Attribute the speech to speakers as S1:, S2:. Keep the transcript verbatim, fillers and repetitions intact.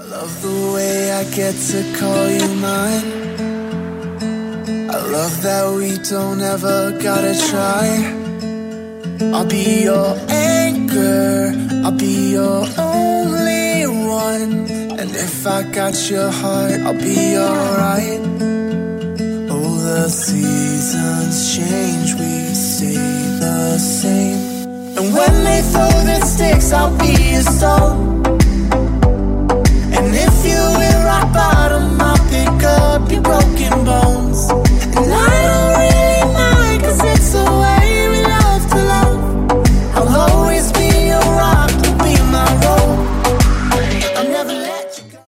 S1: Love the way I get to call you mine. I love that we don't ever gotta try. I'll be your anchor, I'll be your only one. And if I got your heart, I'll be alright. Oh, the seasons change, we stay the same. And when they throw the sticks, I'll be a stone.